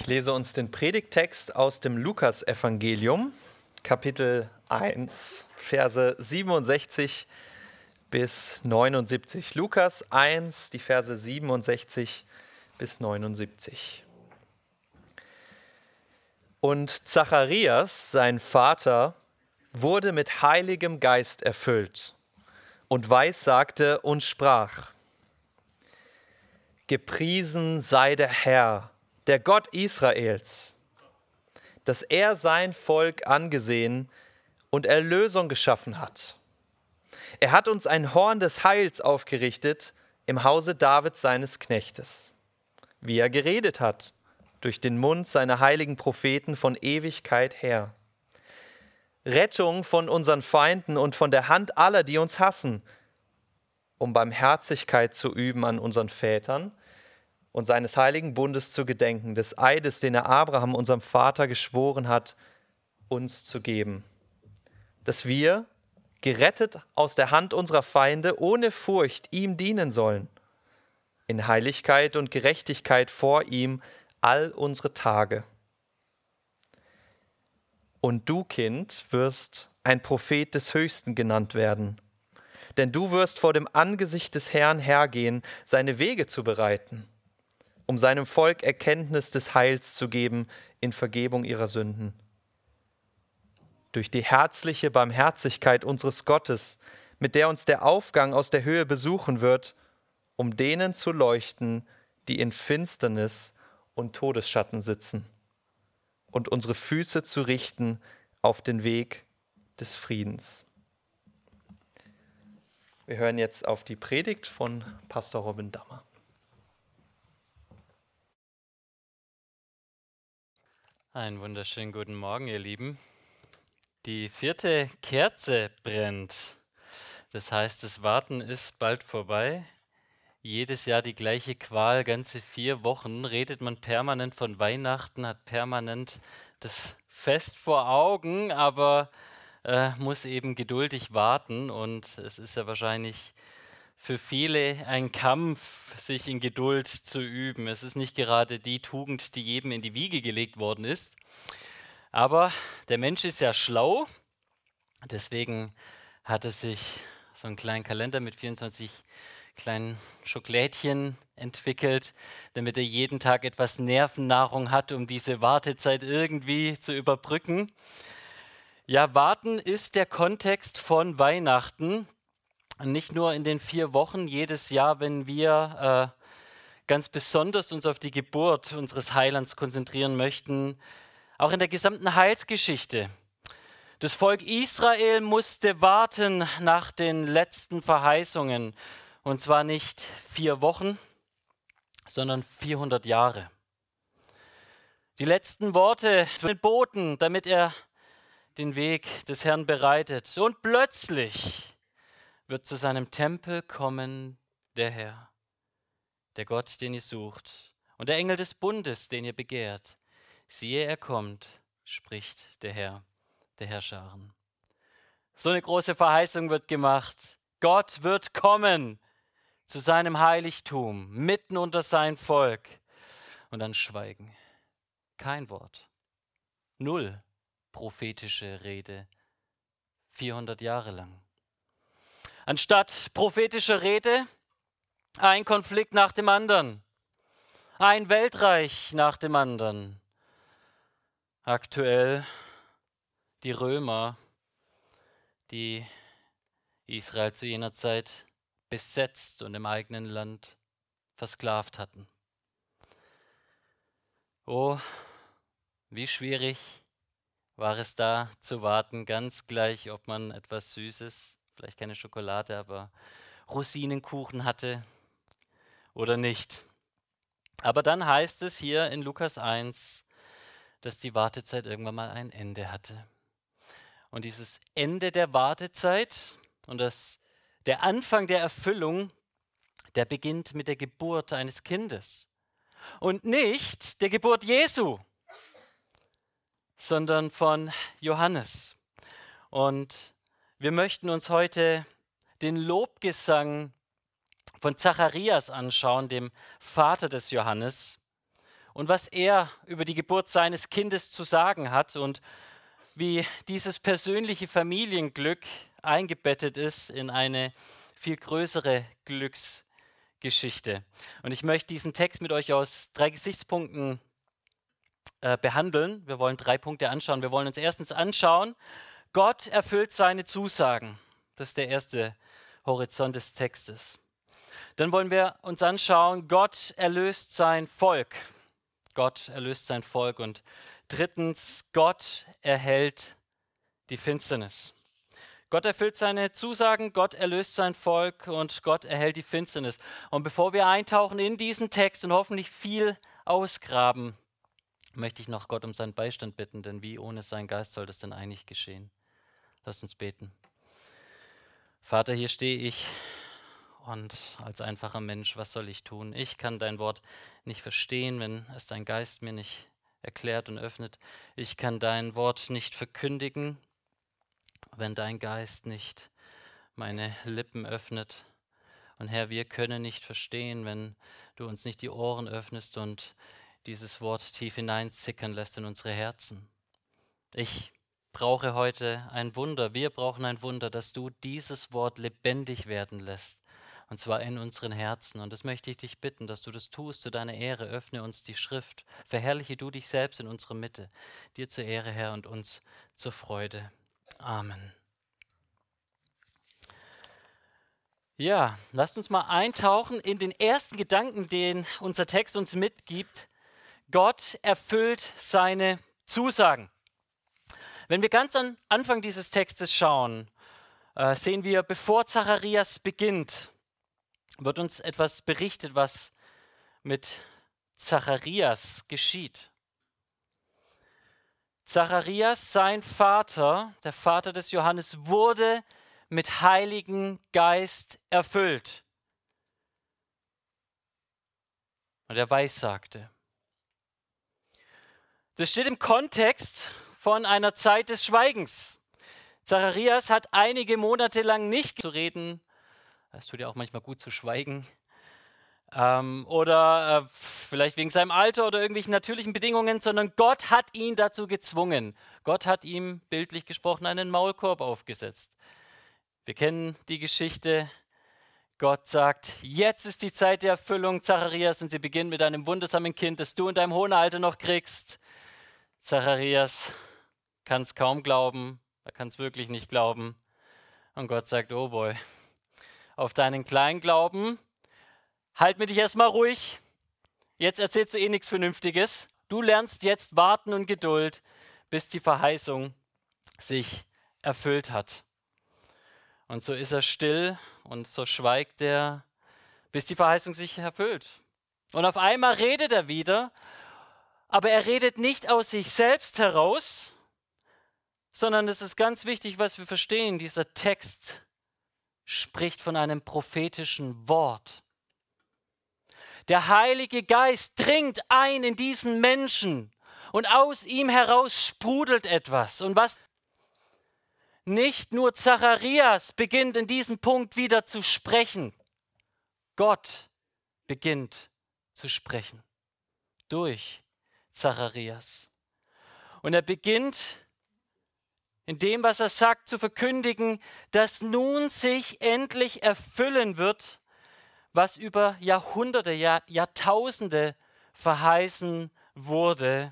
lese uns den Predigttext aus dem Lukasevangelium, Kapitel 1, Verse 67 bis 79. Lukas 1, die Verse 67 bis 79. Und Zacharias, sein Vater, wurde mit Heiligem Geist erfüllt und weissagte und sprach: Gepriesen sei der Herr, der Gott Israels, dass er sein Volk angesehen und Erlösung geschaffen hat. Er hat uns ein Horn des Heils aufgerichtet im Hause Davids seines Knechtes, wie er geredet hat, durch den Mund seiner heiligen Propheten von Ewigkeit her. Rettung von unseren Feinden und von der Hand aller, die uns hassen, um Barmherzigkeit zu üben an unseren Vätern und seines heiligen Bundes zu gedenken, des Eides, den er Abraham, unserem Vater, geschworen hat, uns zu geben, dass wir, gerettet aus der Hand unserer Feinde, ohne Furcht ihm dienen sollen, in Heiligkeit und Gerechtigkeit vor ihm all unsere Tage. Und du, Kind, wirst ein Prophet des Höchsten genannt werden, denn du wirst vor dem Angesicht des Herrn hergehen, seine Wege zu bereiten, um seinem Volk Erkenntnis des Heils zu geben in Vergebung ihrer Sünden. Durch die herzliche Barmherzigkeit unseres Gottes, mit der uns der Aufgang aus der Höhe besuchen wird, um denen zu leuchten, die in Finsternis und Todesschatten sitzen, und unsere Füße zu richten auf den Weg des Friedens. Wir hören jetzt auf die Predigt von Pastor Robin Dammer. Einen wunderschönen guten Morgen, ihr Lieben. Die 4. Kerze brennt. Das heißt, das Warten ist bald vorbei. Jedes Jahr die gleiche Qual, ganze 4 Wochen redet man permanent von Weihnachten, hat permanent das Fest vor Augen, aber muss eben geduldig warten. Und es ist ja wahrscheinlich für viele ein Kampf, sich in Geduld zu üben. Es ist nicht gerade die Tugend, die jedem in die Wiege gelegt worden ist. Aber der Mensch ist ja schlau, deswegen hat er sich so einen kleinen Kalender mit 24 kleinen Schoklädchen entwickelt, damit er jeden Tag etwas Nervennahrung hat, um diese Wartezeit irgendwie zu überbrücken. Ja, warten ist der Kontext von Weihnachten. Nicht nur in den 4 Wochen jedes Jahr, wenn wir ganz besonders uns auf die Geburt unseres Heilands konzentrieren möchten, auch in der gesamten Heilsgeschichte. Das Volk Israel musste warten nach den letzten Verheißungen, und zwar nicht 4 Wochen, sondern 400 Jahre. Die letzten Worte zu den Boten, damit er den Weg des Herrn bereitet. Und plötzlich wird zu seinem Tempel kommen der Herr, der Gott, den ihr sucht, und der Engel des Bundes, den ihr begehrt. Siehe, er kommt, spricht der Herr, der Herrscharen. So eine große Verheißung wird gemacht. Gott wird kommen zu seinem Heiligtum, mitten unter sein Volk. Und dann Schweigen. Kein Wort. 0 prophetische Rede. 400 Jahre lang. Anstatt prophetischer Rede, ein Konflikt nach dem anderen. Ein Weltreich nach dem anderen. Aktuell die Römer, die Israel zu jener Zeit besetzt und im eigenen Land versklavt hatten. Oh, wie schwierig war es da zu warten, ganz gleich, ob man etwas Süßes, vielleicht keine Schokolade, aber Rosinenkuchen hatte oder nicht. Aber dann heißt es hier in Lukas 1, dass die Wartezeit irgendwann mal ein Ende hatte. Und dieses Ende der Wartezeit und der Anfang der Erfüllung, der beginnt mit der Geburt eines Kindes. Und nicht der Geburt Jesu, sondern von Johannes. Und wir möchten uns heute den Lobgesang von Zacharias anschauen, dem Vater des Johannes. und was er über die Geburt seines Kindes zu sagen hat und wie dieses persönliche Familienglück eingebettet ist in eine viel größere Glücksgeschichte. Und ich möchte diesen Text mit euch aus 3 Gesichtspunkten behandeln. Wir wollen 3 Punkte anschauen. Wir wollen uns erstens anschauen, Gott erfüllt seine Zusagen. Das ist der erste Horizont des Textes. Dann wollen wir uns anschauen, Gott erlöst sein Volk. Gott erlöst sein Volk. Und drittens, Gott erhält die Finsternis. Gott erfüllt seine Zusagen, Gott erlöst sein Volk und Gott erhält die Finsternis. Und bevor wir eintauchen in diesen Text und hoffentlich viel ausgraben, möchte ich noch Gott um seinen Beistand bitten, denn wie ohne seinen Geist soll das denn eigentlich geschehen? Lasst uns beten. Vater, hier stehe ich und als einfacher Mensch, was soll ich tun? Ich kann dein Wort nicht verstehen, wenn es dein Geist mir nicht erklärt und öffnet. Ich kann dein Wort nicht verkündigen, wenn dein Geist nicht meine Lippen öffnet. Und Herr, wir können nicht verstehen, wenn du uns nicht die Ohren öffnest und dieses Wort tief hineinsickern lässt in unsere Herzen. Ich brauche heute ein Wunder, wir brauchen ein Wunder, dass du dieses Wort lebendig werden lässt. Und zwar in unseren Herzen. Und das möchte ich dich bitten, dass du das tust zu deiner Ehre. Öffne uns die Schrift. Verherrliche du dich selbst in unserer Mitte. Dir zur Ehre, Herr, und uns zur Freude. Amen. Ja, lasst uns mal eintauchen in den ersten Gedanken, den unser Text uns mitgibt. Gott erfüllt seine Zusagen. Wenn wir ganz am Anfang dieses Textes schauen, sehen wir, bevor Zacharias beginnt, wird uns etwas berichtet, was mit Zacharias geschieht. Zacharias, sein Vater, der Vater des Johannes, wurde mit Heiligen Geist erfüllt. Und er weissagte. Das steht im Kontext von einer Zeit des Schweigens. Zacharias hat einige Monate lang nicht zu reden. Es tut ja auch manchmal gut zu schweigen. Oder vielleicht wegen seinem Alter oder irgendwelchen natürlichen Bedingungen, sondern Gott hat ihn dazu gezwungen. Gott hat ihm, bildlich gesprochen, einen Maulkorb aufgesetzt. Wir kennen die Geschichte. Gott sagt, jetzt ist die Zeit der Erfüllung, Zacharias, und sie beginnt mit einem wundersamen Kind, das du in deinem hohen Alter noch kriegst. Zacharias kann es kaum glauben, er kann es wirklich nicht glauben. Und Gott sagt, oh boy, auf deinen kleinen Glauben, halt mir dich erstmal ruhig. Jetzt erzählst du eh nichts Vernünftiges. Du lernst jetzt warten und Geduld, bis die Verheißung sich erfüllt hat. Und so ist er still und so schweigt er, bis die Verheißung sich erfüllt. Und auf einmal redet er wieder, aber er redet nicht aus sich selbst heraus, sondern es ist ganz wichtig, was wir verstehen. Dieser Text spricht von einem prophetischen Wort. Der Heilige Geist dringt ein in diesen Menschen und aus ihm heraus sprudelt etwas. Und was nicht nur Zacharias beginnt in diesem Punkt wieder zu sprechen. Gott beginnt zu sprechen durch Zacharias. Und er beginnt in dem, was er sagt, zu verkündigen, dass nun sich endlich erfüllen wird, was über Jahrhunderte, Jahrtausende verheißen wurde.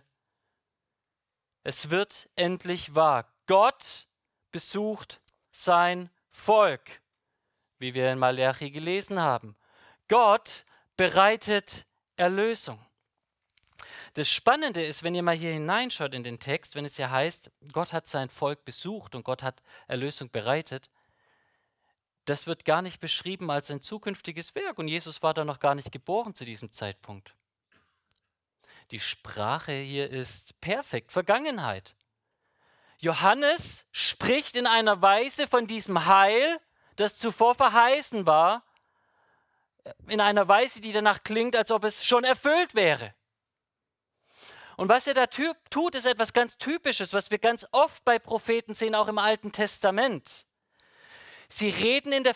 Es wird endlich wahr. Gott besucht sein Volk, wie wir in Malachi gelesen haben. Gott bereitet Erlösung. Das Spannende ist, wenn ihr mal hier hineinschaut in den Text, wenn es ja heißt, Gott hat sein Volk besucht und Gott hat Erlösung bereitet, das wird gar nicht beschrieben als ein zukünftiges Werk und Jesus war da noch gar nicht geboren zu diesem Zeitpunkt. Die Sprache hier ist perfekt, Vergangenheit. Johannes spricht in einer Weise von diesem Heil, das zuvor verheißen war, in einer Weise, die danach klingt, als ob es schon erfüllt wäre. Und was er da tut, ist etwas ganz Typisches, was wir ganz oft bei Propheten sehen, auch im Alten Testament. Sie reden in der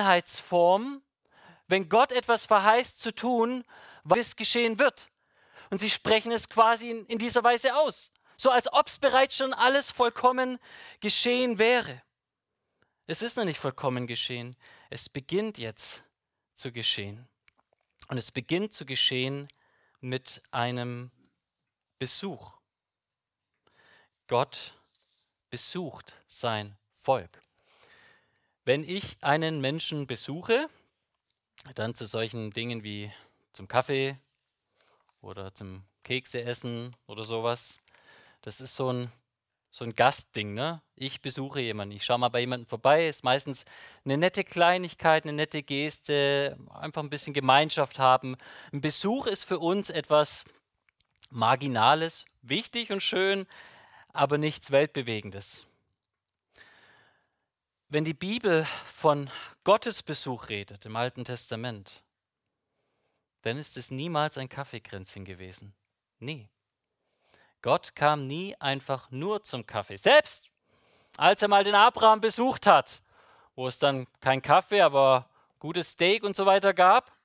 Vergangenheitsform, wenn Gott etwas verheißt zu tun, was geschehen wird. Und sie sprechen es quasi in dieser Weise aus. So als ob es bereits schon alles vollkommen geschehen wäre. Es ist noch nicht vollkommen geschehen. Es beginnt jetzt zu geschehen. Und es beginnt zu geschehen mit einem Besuch. Gott besucht sein Volk. Wenn ich einen Menschen besuche, dann zu solchen Dingen wie zum Kaffee oder zum Kekse essen oder sowas, das ist so ein Gastding, ne? Ich besuche jemanden, ich schaue mal bei jemandem vorbei, ist meistens eine nette Kleinigkeit, eine nette Geste, einfach ein bisschen Gemeinschaft haben. Ein Besuch ist für uns etwas Marginales, wichtig und schön, aber nichts Weltbewegendes. Wenn die Bibel von Gottesbesuch redet im Alten Testament, dann ist es niemals ein Kaffeekränzchen gewesen. Nie. Gott kam nie einfach nur zum Kaffee. Selbst als er mal den Abraham besucht hat, wo es dann kein Kaffee, aber gutes Steak und so weiter gab,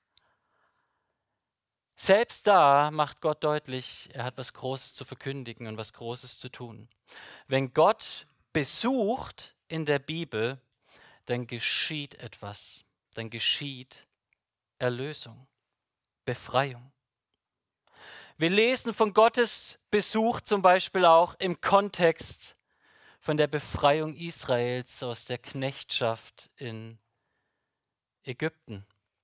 selbst da macht Gott deutlich, er hat was Großes zu verkündigen und was Großes zu tun. Wenn Gott besucht in der Bibel, dann geschieht etwas. Dann geschieht Erlösung, Befreiung. Wir lesen von Gottes Besuch zum Beispiel auch im Kontext von der Befreiung Israels aus der Knechtschaft in Ägypten.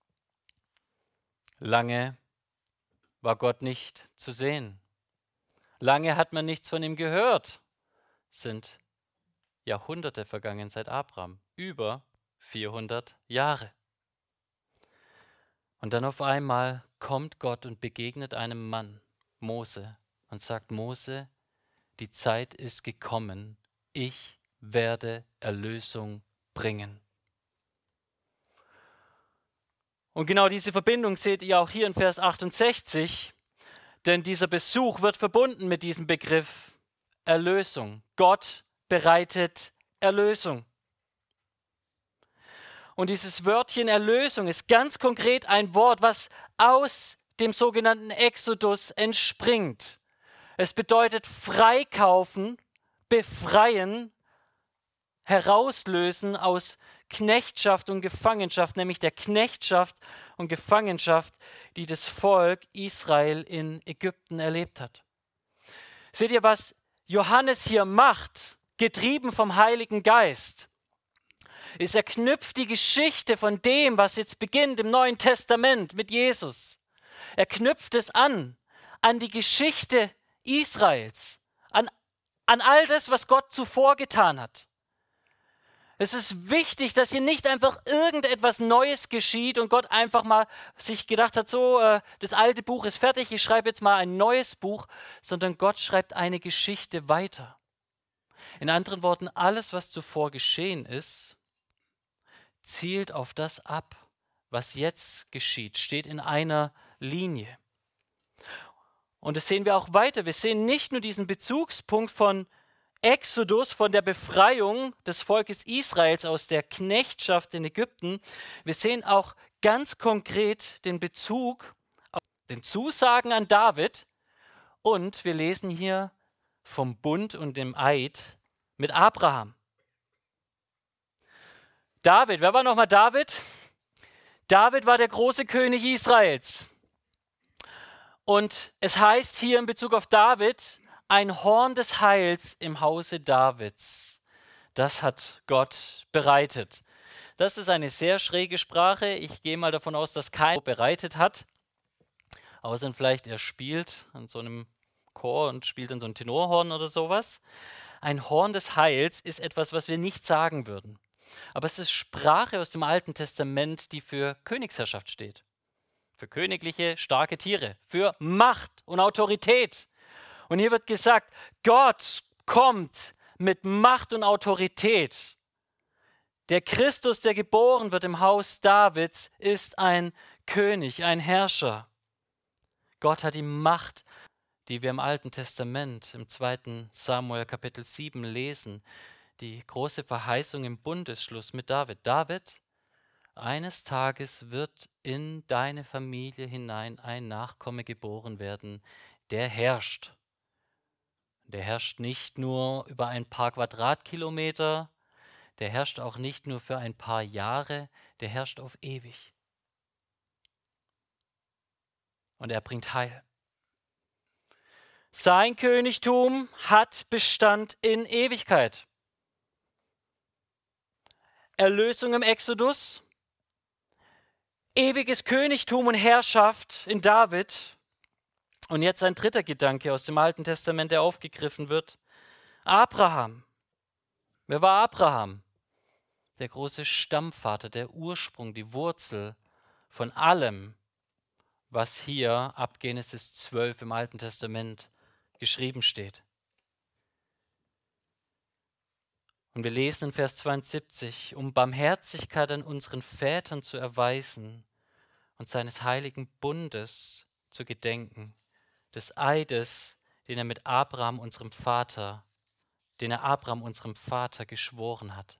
Lange war Gott nicht zu sehen. Lange hat man nichts von ihm gehört. Es sind Jahrhunderte vergangen seit Abraham. Über 400 Jahre. Und dann auf einmal kommt Gott und begegnet einem Mann, Mose, und sagt: Mose, die Zeit ist gekommen. Ich werde Erlösung bringen. Und genau diese Verbindung seht ihr auch hier in Vers 68, denn dieser Besuch wird verbunden mit diesem Begriff Erlösung. Gott bereitet Erlösung. Und dieses Wörtchen Erlösung ist ganz konkret ein Wort, was aus dem sogenannten Exodus entspringt. Es bedeutet freikaufen, befreien, herauslösen aus Knechtschaft und Gefangenschaft, nämlich der Knechtschaft und Gefangenschaft, die das Volk Israel in Ägypten erlebt hat. Seht ihr, was Johannes hier macht, getrieben vom Heiligen Geist? Er knüpft die Geschichte von dem, was jetzt beginnt im Neuen Testament mit Jesus. Er knüpft es an die Geschichte Israels, an all das, was Gott zuvor getan hat. Es ist wichtig, dass hier nicht einfach irgendetwas Neues geschieht und Gott einfach mal sich gedacht hat, so, das alte Buch ist fertig, ich schreibe jetzt mal ein neues Buch, sondern Gott schreibt eine Geschichte weiter. In anderen Worten, alles, was zuvor geschehen ist, zielt auf das ab, was jetzt geschieht, steht in einer Linie. Und das sehen wir auch weiter. Wir sehen nicht nur diesen Bezugspunkt von Exodus, von der Befreiung des Volkes Israels aus der Knechtschaft in Ägypten. Wir sehen auch ganz konkret den Bezug auf den Zusagen an David. Und wir lesen hier vom Bund und dem Eid mit Abraham. David, wer war nochmal David? David war der große König Israels. Und es heißt hier in Bezug auf David, ein Horn des Heils im Hause Davids. Das hat Gott bereitet. Das ist eine sehr schräge Sprache. Ich gehe mal davon aus, dass keiner bereitet hat. Außer vielleicht er spielt an so einem Chor und spielt in so einem Tenorhorn oder sowas. Ein Horn des Heils ist etwas, was wir nicht sagen würden. Aber es ist Sprache aus dem Alten Testament, die für Königsherrschaft steht. Für königliche, starke Tiere. Für Macht und Autorität. Und hier wird gesagt, Gott kommt mit Macht und Autorität. Der Christus, der geboren wird im Haus Davids, ist ein König, ein Herrscher. Gott hat die Macht, die wir im Alten Testament, im 2. Samuel Kapitel 7 lesen, die große Verheißung im Bundesschluss mit David. David, eines Tages wird in deine Familie hinein ein Nachkomme geboren werden, der herrscht. Der herrscht nicht nur über ein paar Quadratkilometer, der herrscht auch nicht nur für ein paar Jahre, der herrscht auf ewig. Und er bringt Heil. Sein Königtum hat Bestand in Ewigkeit. Erlösung im Exodus, ewiges Königtum und Herrschaft in David. Und jetzt ein dritter Gedanke aus dem Alten Testament, der aufgegriffen wird. Abraham. Wer war Abraham? Der große Stammvater, der Ursprung, die Wurzel von allem, was hier ab Genesis 12 im Alten Testament geschrieben steht. Und wir lesen in Vers 72, um Barmherzigkeit an unseren Vätern zu erweisen und seines heiligen Bundes zu gedenken, des Eides, den er Abraham, unserem Vater, geschworen hat.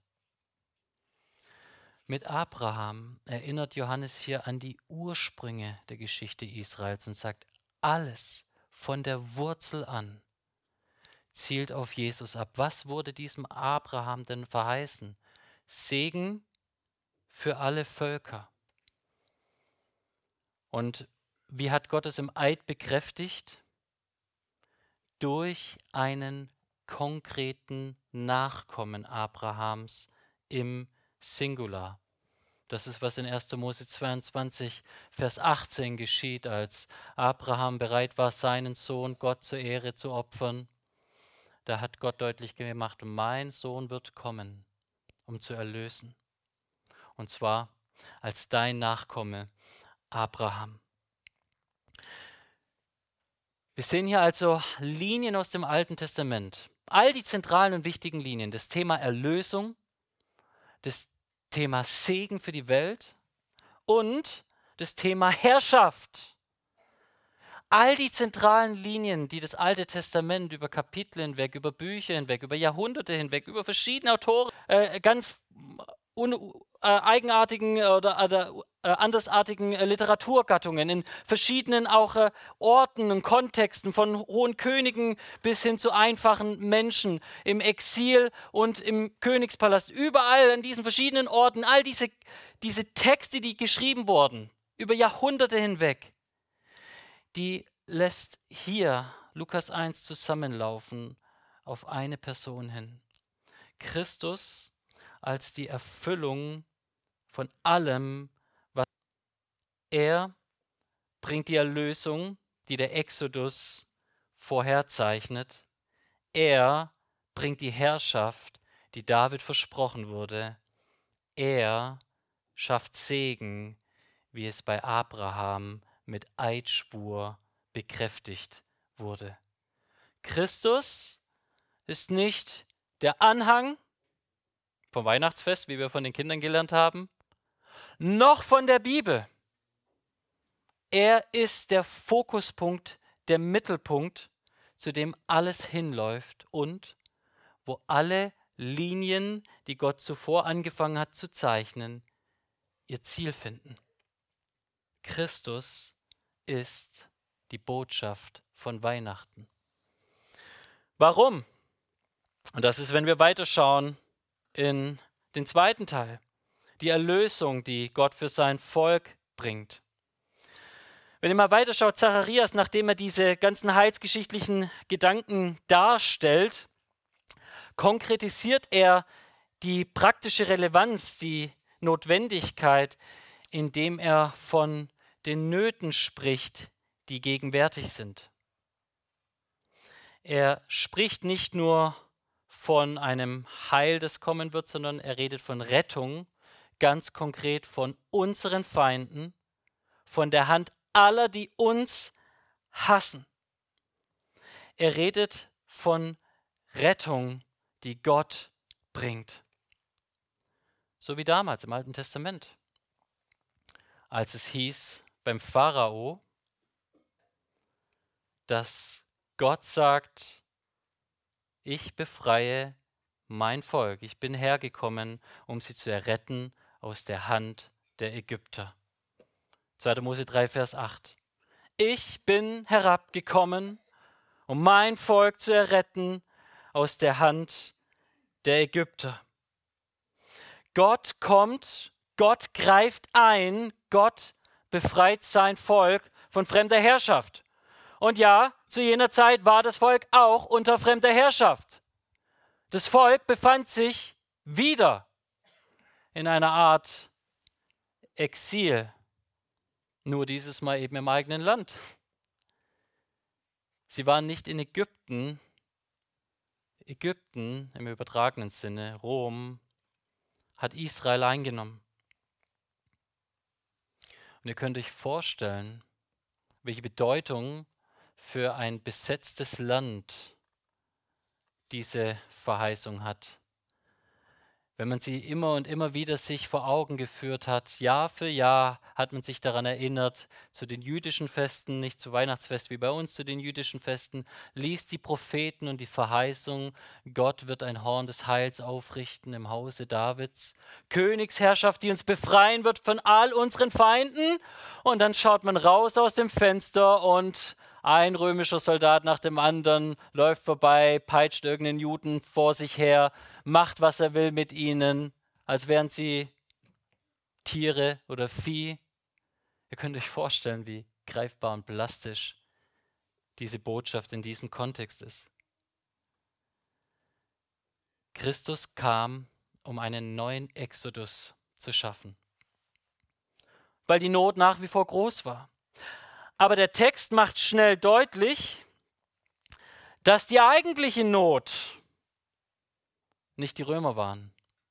Mit Abraham erinnert Johannes hier an die Ursprünge der Geschichte Israels und sagt, alles von der Wurzel an zielt auf Jesus ab. Was wurde diesem Abraham denn verheißen? Segen für alle Völker. Und wie hat Gott es im Eid bekräftigt? Durch einen konkreten Nachkommen Abrahams im Singular. Das ist, was in 1. Mose 22, Vers 18 geschieht, als Abraham bereit war, seinen Sohn Gott zur Ehre zu opfern. Da hat Gott deutlich gemacht, mein Sohn wird kommen, um zu erlösen. Und zwar als dein Nachkomme Abraham. Wir sehen hier also Linien aus dem Alten Testament. All die zentralen und wichtigen Linien. Das Thema Erlösung, das Thema Segen für die Welt und das Thema Herrschaft. All die zentralen Linien, die das Alte Testament über Kapitel hinweg, über Bücher hinweg, über Jahrhunderte hinweg, über verschiedene Autoren, ganz eigenartigen oder andersartigen Literaturgattungen, in verschiedenen auch Orten und Kontexten, von hohen Königen bis hin zu einfachen Menschen, im Exil und im Königspalast, überall an diesen verschiedenen Orten, all diese Texte, die geschrieben wurden, über Jahrhunderte hinweg, die lässt hier Lukas 1 zusammenlaufen auf eine Person hin. Christus als die Erfüllung von allem, was er bringt, die Erlösung, die der Exodus vorherzeichnet. Er bringt die Herrschaft, die David versprochen wurde. Er schafft Segen, wie es bei Abraham mit Eidschwur bekräftigt wurde. Christus ist nicht der Anhang vom Weihnachtsfest, wie wir von den Kindern gelernt haben, noch von der Bibel. Er ist der Fokuspunkt, der Mittelpunkt, zu dem alles hinläuft und wo alle Linien, die Gott zuvor angefangen hat zu zeichnen, ihr Ziel finden. Christus ist die Botschaft von Weihnachten. Warum? Und das ist, wenn wir weiterschauen in den zweiten Teil, die Erlösung, die Gott für sein Volk bringt. Wenn ihr mal weiterschaut, Zacharias, nachdem er diese ganzen heilsgeschichtlichen Gedanken darstellt, konkretisiert er die praktische Relevanz, die Notwendigkeit, indem er von den Nöten spricht, die gegenwärtig sind. Er spricht nicht nur von einem Heil, das kommen wird, sondern er redet von Rettung, ganz konkret von unseren Feinden, von der Hand aller, die uns hassen. Er redet von Rettung, die Gott bringt. So wie damals im Alten Testament, als es hieß beim Pharao, dass Gott sagt, ich befreie mein Volk, ich bin hergekommen, um sie zu erretten aus der Hand der Ägypter. 2. Mose 3, Vers 8. Ich bin herabgekommen, um mein Volk zu erretten aus der Hand der Ägypter. Gott kommt, Gott greift ein, Gott befreit sein Volk von fremder Herrschaft. Und ja, zu jener Zeit war das Volk auch unter fremder Herrschaft. Das Volk befand sich wieder in einer Art Exil, nur dieses Mal eben im eigenen Land. Sie waren nicht in Ägypten. Ägypten im übertragenen Sinne, Rom, hat Israel eingenommen. Und ihr könnt euch vorstellen, welche Bedeutung für ein besetztes Land diese Verheißung hat. Wenn man sie immer und immer wieder sich vor Augen geführt hat, Jahr für Jahr hat man sich daran erinnert, zu den jüdischen Festen, nicht zu Weihnachtsfest wie bei uns, zu den jüdischen Festen, liest die Propheten und die Verheißung, Gott wird ein Horn des Heils aufrichten im Hause Davids, Königsherrschaft, die uns befreien wird von all unseren Feinden. Und dann schaut man raus aus dem Fenster und ein römischer Soldat nach dem anderen läuft vorbei, peitscht irgendeinen Juden vor sich her, macht, was er will mit ihnen, als wären sie Tiere oder Vieh. Ihr könnt euch vorstellen, wie greifbar und plastisch diese Botschaft in diesem Kontext ist. Christus kam, um einen neuen Exodus zu schaffen, weil die Not nach wie vor groß war. Aber der Text macht schnell deutlich, dass die eigentliche Not nicht die Römer waren.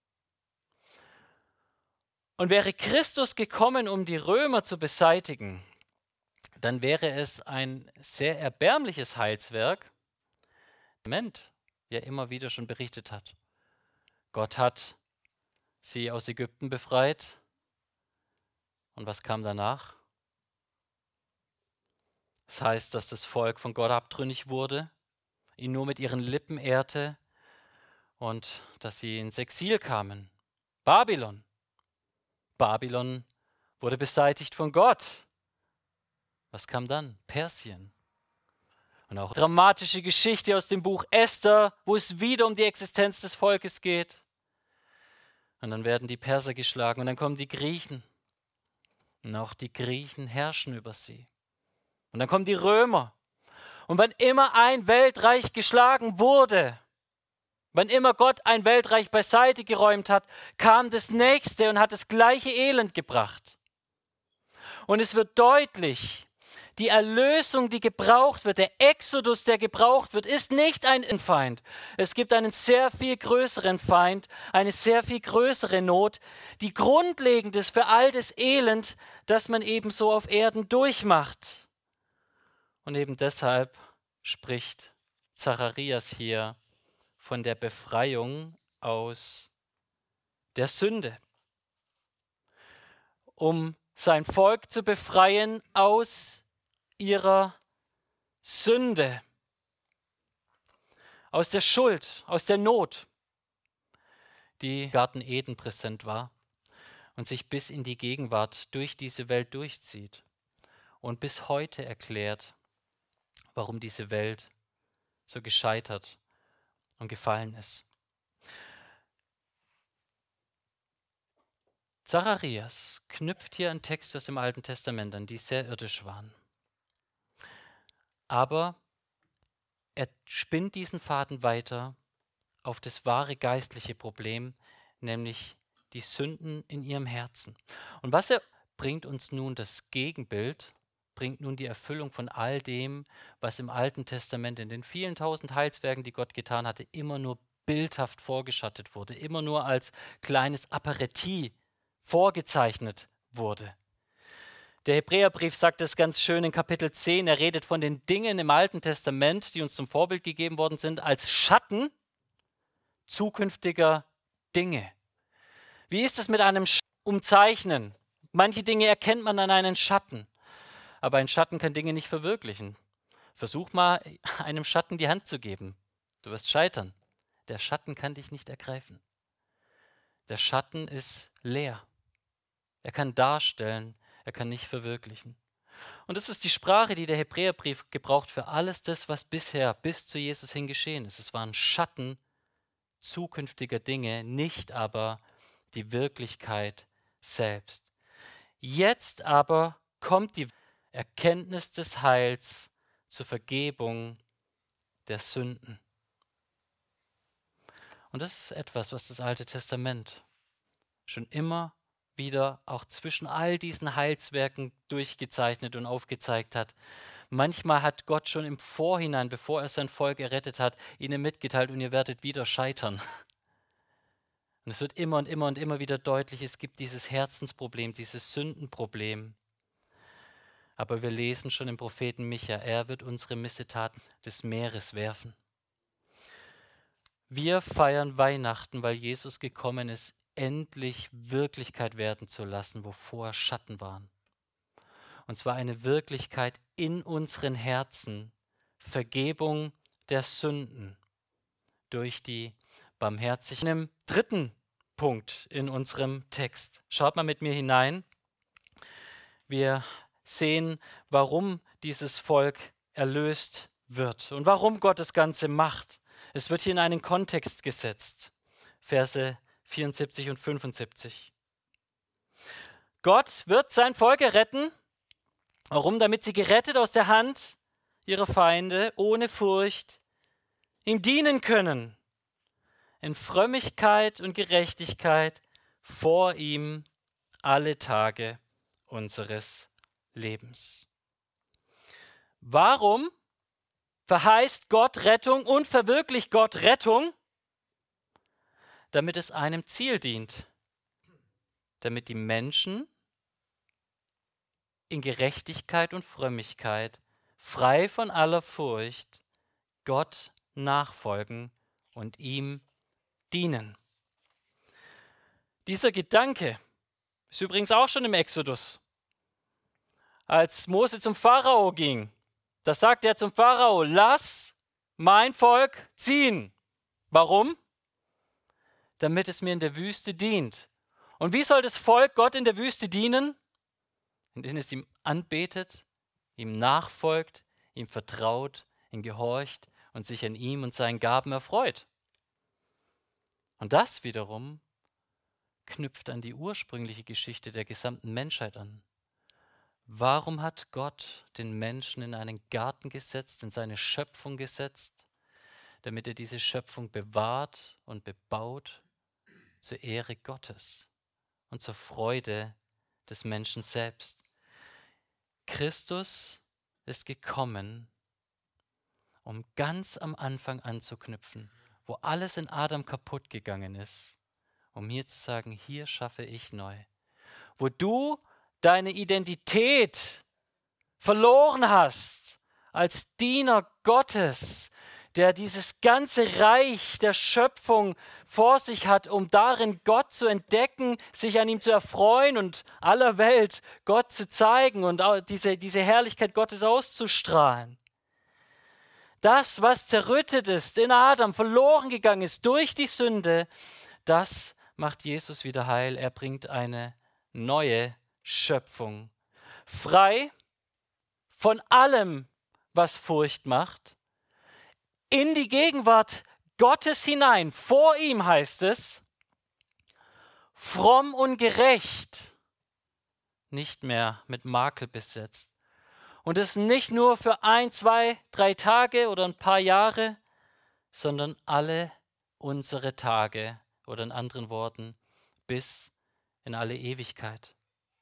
Und wäre Christus gekommen, um die Römer zu beseitigen, dann wäre es ein sehr erbärmliches Heilswerk, ja immer wieder schon berichtet hat. Gott hat sie aus Ägypten befreit. Und was kam danach? Das heißt, dass das Volk von Gott abtrünnig wurde, ihn nur mit ihren Lippen ehrte und dass sie ins Exil kamen. Babylon. Babylon wurde beseitigt von Gott. Was kam dann? Persien. Und auch dramatische Geschichte aus dem Buch Esther, wo es wieder um die Existenz des Volkes geht. Und dann werden die Perser geschlagen und dann kommen die Griechen. Und auch die Griechen herrschen über sie. Und dann kommen die Römer. Und wann immer ein Weltreich geschlagen wurde, wann immer Gott ein Weltreich beiseite geräumt hat, kam das nächste und hat das gleiche Elend gebracht. Und es wird deutlich, die Erlösung, die gebraucht wird, der Exodus, der gebraucht wird, ist nicht ein Feind. Es gibt einen sehr viel größeren Feind, eine sehr viel größere Not, die grundlegend ist für all das Elend, das man eben so auf Erden durchmacht. Und eben deshalb spricht Zacharias hier von der Befreiung aus der Sünde. Um sein Volk zu befreien aus ihrer Sünde, aus der Schuld, aus der Not, die im Garten Eden präsent war und sich bis in die Gegenwart durch diese Welt durchzieht und bis heute erklärt, warum diese Welt so gescheitert und gefallen ist. Zacharias knüpft hier an Texte aus dem Alten Testament an, die sehr irdisch waren. Aber er spinnt diesen Faden weiter auf das wahre geistliche Problem, nämlich die Sünden in ihrem Herzen. Und was er bringt uns nun das Gegenbild, bringt nun die Erfüllung von all dem, was im Alten Testament in den vielen tausend Heilswerken, die Gott getan hatte, immer nur bildhaft vorgeschattet wurde, immer nur als kleines Aperitif vorgezeichnet wurde. Der Hebräerbrief sagt es ganz schön in Kapitel 10, er redet von den Dingen im Alten Testament, die uns zum Vorbild gegeben worden sind, als Schatten zukünftiger Dinge. Wie ist es mit einem Umzeichnen? Manche Dinge erkennt man an einem Schatten, aber ein Schatten kann Dinge nicht verwirklichen. Versuch mal, einem Schatten die Hand zu geben. Du wirst scheitern. Der Schatten kann dich nicht ergreifen. Der Schatten ist leer. Er kann darstellen, er kann nicht verwirklichen. Und das ist die Sprache, die der Hebräerbrief gebraucht für alles das, was bisher bis zu Jesus hin geschehen ist. Es waren Schatten zukünftiger Dinge, nicht aber die Wirklichkeit selbst. Jetzt aber kommt die Erkenntnis des Heils zur Vergebung der Sünden. Und das ist etwas, was das Alte Testament schon immer wieder auch zwischen all diesen Heilswerken durchgezeichnet und aufgezeigt hat. Manchmal hat Gott schon im Vorhinein, bevor er sein Volk errettet hat, ihnen mitgeteilt, und ihr werdet wieder scheitern. Und es wird immer und immer und immer wieder deutlich, es gibt dieses Herzensproblem, dieses Sündenproblem. Aber wir lesen schon im Propheten Micha, er wird unsere Missetaten des Meeres werfen. Wir feiern Weihnachten, weil Jesus gekommen ist, endlich Wirklichkeit werden zu lassen, wo vorher Schatten waren. Und zwar eine Wirklichkeit in unseren Herzen, Vergebung der Sünden durch die Barmherzigkeit. Im dritten Punkt in unserem Text. Schaut mal mit mir hinein. Wir sehen, warum dieses Volk erlöst wird und warum Gott das Ganze macht. Es wird hier in einen Kontext gesetzt. Verse 74 und 75. Gott wird sein Volk erretten. Warum? Damit sie gerettet aus der Hand ihrer Feinde ohne Furcht ihm dienen können. In Frömmigkeit und Gerechtigkeit vor ihm alle Tage unseres Lebens. Warum verheißt Gott Rettung und verwirklicht Gott Rettung? Damit es einem Ziel dient. Damit die Menschen in Gerechtigkeit und Frömmigkeit, frei von aller Furcht, Gott nachfolgen und ihm dienen. Dieser Gedanke ist übrigens auch schon im Exodus. Als Mose zum Pharao ging, da sagte er zum Pharao, lass mein Volk ziehen. Warum? Damit es mir in der Wüste dient. Und wie soll das Volk Gott in der Wüste dienen? Indem es ihm anbetet, ihm nachfolgt, ihm vertraut, ihm gehorcht und sich an ihm und seinen Gaben erfreut. Und das wiederum knüpft an die ursprüngliche Geschichte der gesamten Menschheit an. Warum hat Gott den Menschen in einen Garten gesetzt, in seine Schöpfung gesetzt, damit er diese Schöpfung bewahrt und bebaut zur Ehre Gottes und zur Freude des Menschen selbst? Christus ist gekommen, um ganz am Anfang anzuknüpfen, wo alles in Adam kaputt gegangen ist, um hier zu sagen, hier schaffe ich neu. Wo du deine Identität verloren hast als Diener Gottes, der dieses ganze Reich der Schöpfung vor sich hat, um darin Gott zu entdecken, sich an ihm zu erfreuen und aller Welt Gott zu zeigen und diese Herrlichkeit Gottes auszustrahlen. Das, was zerrüttet ist in Adam, verloren gegangen ist durch die Sünde, das macht Jesus wieder heil. Er bringt eine neue Schöpfung. Frei von allem, was Furcht macht, in die Gegenwart Gottes hinein. Vor ihm heißt es, fromm und gerecht, nicht mehr mit Makel besetzt. Und es nicht nur für 1, 2, 3 Tage oder ein paar Jahre, sondern alle unsere Tage oder in anderen Worten bis in alle Ewigkeit.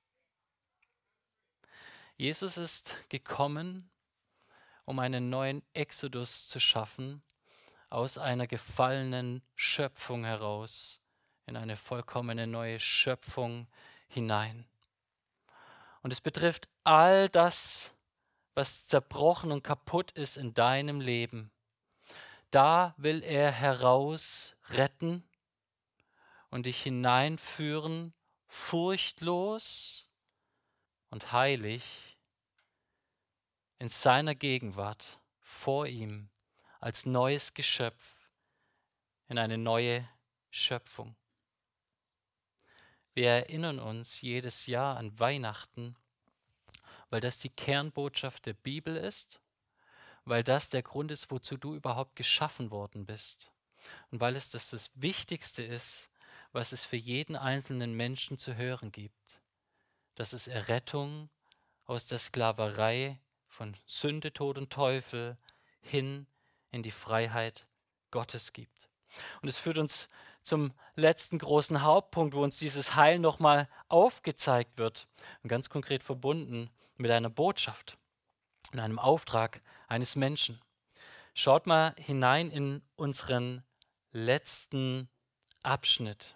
Jesus ist gekommen, um einen neuen Exodus zu schaffen, aus einer gefallenen Schöpfung heraus, in eine vollkommene neue Schöpfung hinein. Und es betrifft all das, was zerbrochen und kaputt ist in deinem Leben. Da will er heraus retten und dich hineinführen, furchtlos und heilig in seiner Gegenwart, vor ihm, als neues Geschöpf, in eine neue Schöpfung. Wir erinnern uns jedes Jahr an Weihnachten, weil das die Kernbotschaft der Bibel ist, weil das der Grund ist, wozu du überhaupt geschaffen worden bist und weil es das Wichtigste ist, was es für jeden einzelnen Menschen zu hören gibt. Das ist Errettung aus der Sklaverei von Sünde, Tod und Teufel hin in die Freiheit Gottes gibt. Und es führt uns zum letzten großen Hauptpunkt, wo uns dieses Heil nochmal aufgezeigt wird und ganz konkret verbunden mit einer Botschaft und einem Auftrag eines Menschen. Schaut mal hinein in unseren letzten Abschnitt.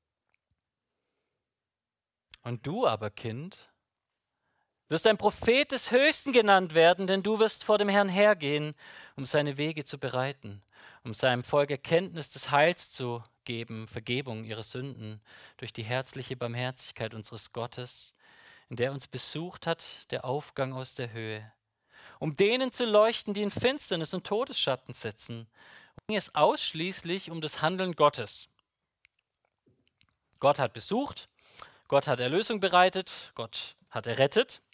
Und du aber, Kind, wirst ein Prophet des Höchsten genannt werden, denn du wirst vor dem Herrn hergehen, um seine Wege zu bereiten, um seinem Volk Erkenntnis des Heils zu geben, Vergebung ihrer Sünden durch die herzliche Barmherzigkeit unseres Gottes, in der uns besucht hat der Aufgang aus der Höhe, um denen zu leuchten, die in Finsternis und Todesschatten sitzen. Ging es ausschließlich um das Handeln Gottes. Gott hat besucht, Gott hat Erlösung bereitet, Gott hat errettet.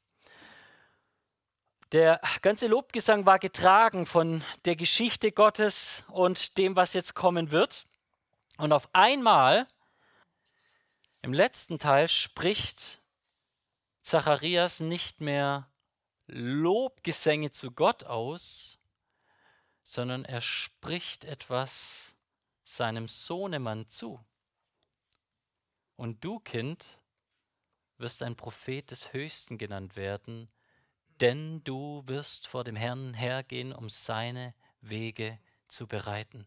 Der ganze Lobgesang war getragen von der Geschichte Gottes und dem, was jetzt kommen wird. Und auf einmal, im letzten Teil, spricht Zacharias nicht mehr Lobgesänge zu Gott aus, sondern er spricht etwas seinem Sohnemann zu. Und du, Kind, wirst ein Prophet des Höchsten genannt werden, denn du wirst vor dem Herrn hergehen, um seine Wege zu bereiten.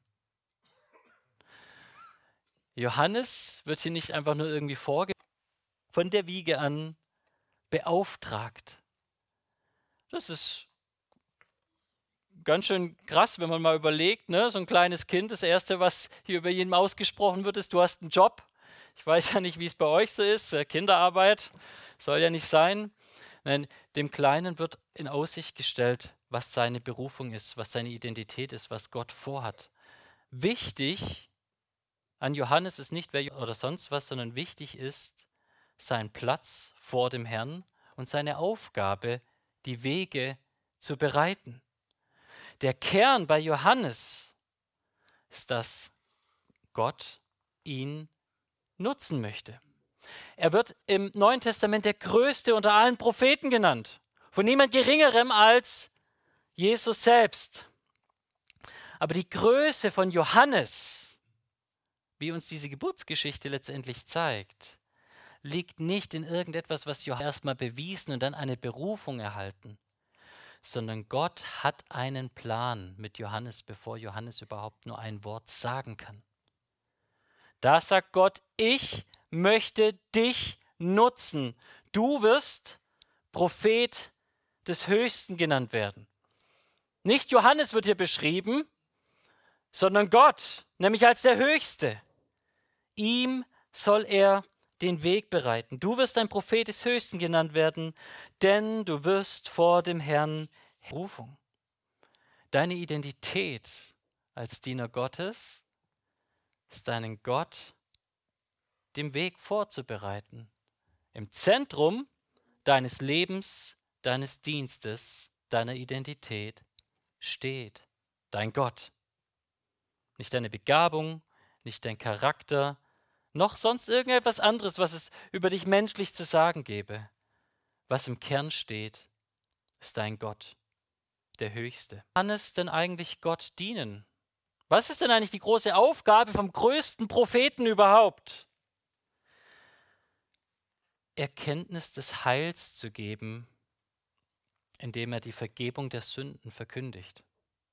Johannes wird hier nicht einfach nur irgendwie von der Wiege an beauftragt. Das ist ganz schön krass, wenn man mal überlegt, ne? So ein kleines Kind, das Erste, was hier über jedem ausgesprochen wird, ist, du hast einen Job. Ich weiß ja nicht, wie es bei euch so ist, Kinderarbeit soll ja nicht sein. Nein, dem Kleinen wird in Aussicht gestellt, was seine Berufung ist, was seine Identität ist, was Gott vorhat. Wichtig an Johannes ist nicht wer oder sonst was, sondern wichtig ist sein Platz vor dem Herrn und seine Aufgabe, die Wege zu bereiten. Der Kern bei Johannes ist, dass Gott ihn nutzen möchte. Er wird im Neuen Testament der größte unter allen Propheten genannt, von niemand Geringerem als Jesus selbst. Aber die Größe von Johannes, wie uns diese Geburtsgeschichte letztendlich zeigt, liegt nicht in irgendetwas, was Johannes erstmal bewiesen und dann eine Berufung erhalten, sondern Gott hat einen Plan mit Johannes, bevor Johannes überhaupt nur ein Wort sagen kann. Da sagt Gott, ich möchte dich nutzen. Du wirst Prophet des Höchsten genannt werden. Nicht Johannes wird hier beschrieben, sondern Gott, nämlich als der Höchste. Ihm soll er den Weg bereiten. Du wirst ein Prophet des Höchsten genannt werden, denn du wirst vor dem Herrn Berufung. Deine Identität als Diener Gottes ist deinen Gott dem Weg vorzubereiten. Im Zentrum deines Lebens, deines Dienstes, deiner Identität steht dein Gott. Nicht deine Begabung, nicht dein Charakter, noch sonst irgendetwas anderes, was es über dich menschlich zu sagen gäbe. Was im Kern steht, ist dein Gott, der Höchste. Kann es denn eigentlich Gott dienen? Was ist denn eigentlich die große Aufgabe vom größten Propheten überhaupt? Erkenntnis des Heils zu geben, indem er die Vergebung der Sünden verkündigt.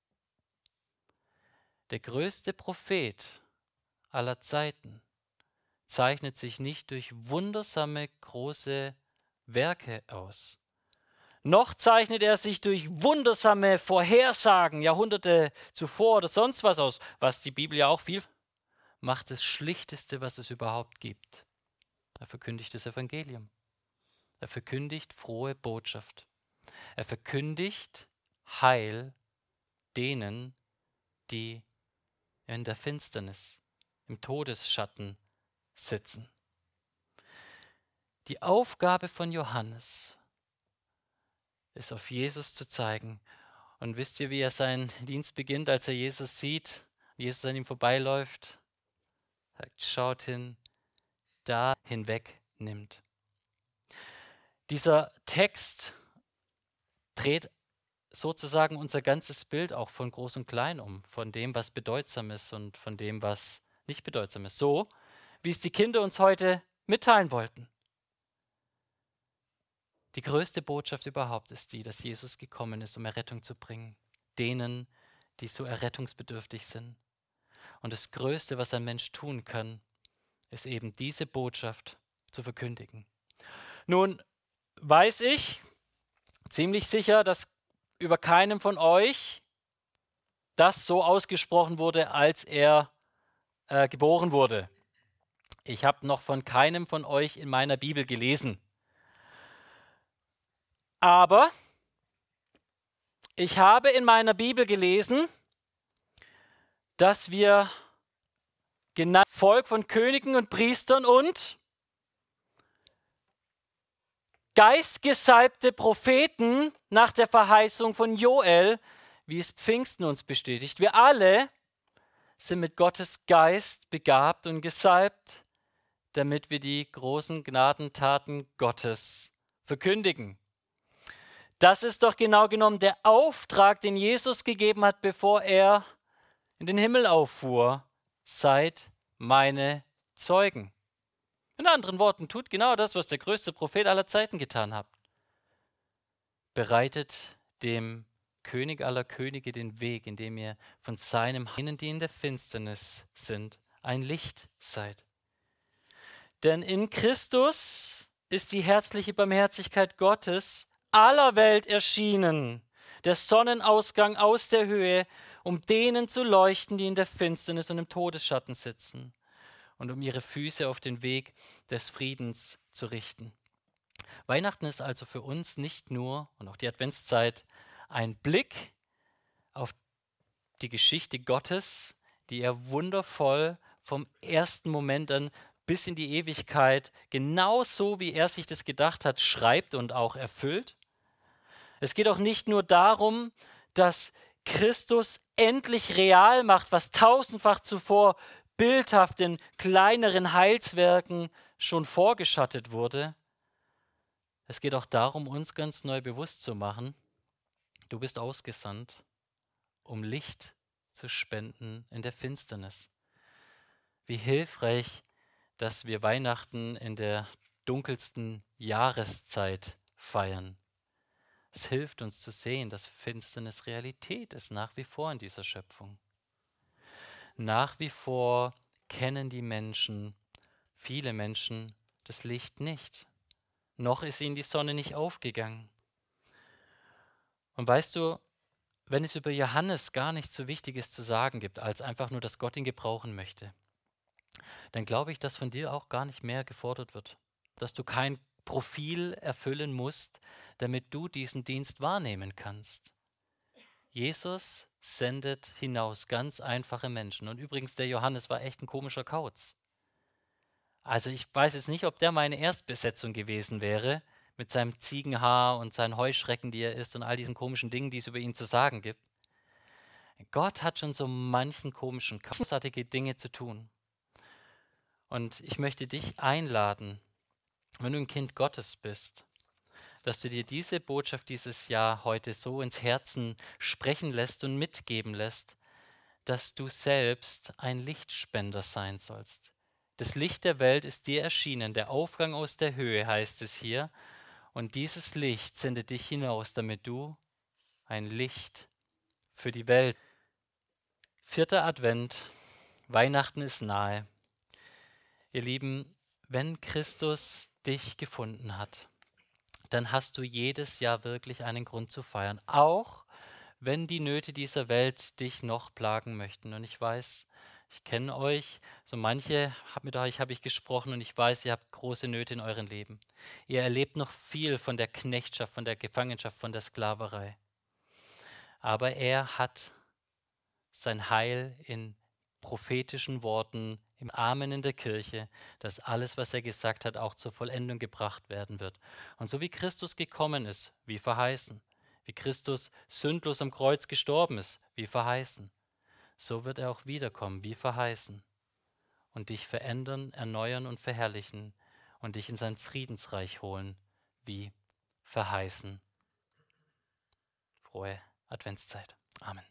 Der größte Prophet aller Zeiten zeichnet sich nicht durch wundersame große Werke aus. Noch zeichnet er sich durch wundersame Vorhersagen Jahrhunderte zuvor oder sonst was aus, was die Bibel ja auch viel macht, das Schlichteste, was es überhaupt gibt. Er verkündigt das Evangelium. Er verkündigt frohe Botschaft. Er verkündigt Heil denen, die in der Finsternis, im Todesschatten sitzen. Die Aufgabe von Johannes ist auf Jesus zu zeigen. Und wisst ihr, wie er seinen Dienst beginnt, als er Jesus sieht, Jesus an ihm vorbeiläuft? Sagt, schaut hin, da hinweg nimmt. Dieser Text dreht sozusagen unser ganzes Bild auch von Groß und Klein um, von dem, was bedeutsam ist und von dem, was nicht bedeutsam ist. So, wie es die Kinder uns heute mitteilen wollten. Die größte Botschaft überhaupt ist die, dass Jesus gekommen ist, um Errettung zu bringen. Denen, die so errettungsbedürftig sind. Und das Größte, was ein Mensch tun kann, ist eben diese Botschaft zu verkündigen. Nun weiß ich ziemlich sicher, dass über keinem von euch das so ausgesprochen wurde, als er geboren wurde. Ich habe noch von keinem von euch in meiner Bibel gelesen. Aber ich habe in meiner Bibel gelesen, dass wir genannt Volk von Königen und Priestern und geistgesalbte Propheten nach der Verheißung von Joel, wie es Pfingsten uns bestätigt. Wir alle sind mit Gottes Geist begabt und gesalbt, damit wir die großen Gnadentaten Gottes verkündigen. Das ist doch genau genommen der Auftrag, den Jesus gegeben hat, bevor er in den Himmel auffuhr. Seid meine Zeugen. In anderen Worten, tut genau das, was der größte Prophet aller Zeiten getan hat. Bereitet dem König aller Könige den Weg, indem ihr von seinem Heiligen, die in der Finsternis sind, ein Licht seid. Denn in Christus ist die herzliche Barmherzigkeit Gottes aller Welt erschienen, der Sonnenausgang aus der Höhe, um denen zu leuchten, die in der Finsternis und im Todesschatten sitzen, und um ihre Füße auf den Weg des Friedens zu richten. Weihnachten ist also für uns nicht nur, und auch die Adventszeit, ein Blick auf die Geschichte Gottes, die er wundervoll vom ersten Moment an bis in die Ewigkeit, genauso wie er sich das gedacht hat, schreibt und auch erfüllt. Es geht auch nicht nur darum, dass Christus endlich real macht, was tausendfach zuvor bildhaft in kleineren Heilswerken schon vorgeschattet wurde. Es geht auch darum, uns ganz neu bewusst zu machen, du bist ausgesandt, um Licht zu spenden in der Finsternis. Wie hilfreich, dass wir Weihnachten in der dunkelsten Jahreszeit feiern. Es hilft uns zu sehen, dass Finsternis Realität ist, nach wie vor in dieser Schöpfung. Nach wie vor kennen die Menschen, viele Menschen, das Licht nicht. Noch ist ihnen die Sonne nicht aufgegangen. Und weißt du, wenn es über Johannes gar nichts so Wichtiges zu sagen gibt, als einfach nur, dass Gott ihn gebrauchen möchte, dann glaube ich, dass von dir auch gar nicht mehr gefordert wird. Dass du kein Profil erfüllen musst, damit du diesen Dienst wahrnehmen kannst. Jesus sendet hinaus ganz einfache Menschen. Und übrigens, der Johannes war echt ein komischer Kauz. Also ich weiß jetzt nicht, ob der meine Erstbesetzung gewesen wäre, mit seinem Ziegenhaar und seinen Heuschrecken, die er isst und all diesen komischen Dingen, die es über ihn zu sagen gibt. Gott hat schon so manchen komischen, großartige Dinge zu tun. Und ich möchte dich einladen, wenn du ein Kind Gottes bist, dass du dir diese Botschaft dieses Jahr heute so ins Herzen sprechen lässt und mitgeben lässt, dass du selbst ein Lichtspender sein sollst. Das Licht der Welt ist dir erschienen, der Aufgang aus der Höhe heißt es hier. Und dieses Licht sendet dich hinaus, damit du ein Licht für die Welt. 4. Advent, Weihnachten ist nahe. Ihr Lieben, wenn Christus dich gefunden hat, dann hast du jedes Jahr wirklich einen Grund zu feiern. Auch wenn die Nöte dieser Welt dich noch plagen möchten. Und ich weiß, ich kenne euch, so manche mit euch habe ich gesprochen und ich weiß, ihr habt große Nöte in eurem Leben. Ihr erlebt noch viel von der Knechtschaft, von der Gefangenschaft, von der Sklaverei. Aber er hat sein Heil in prophetischen Worten im Amen in der Kirche, dass alles, was er gesagt hat, auch zur Vollendung gebracht werden wird. Und so wie Christus gekommen ist, wie verheißen, Wie Christus sündlos am Kreuz gestorben ist, wie verheißen. So wird er auch wiederkommen, wie verheißen. Und dich verändern, erneuern und verherrlichen und dich in sein Friedensreich holen, wie verheißen. Frohe Adventszeit. Amen.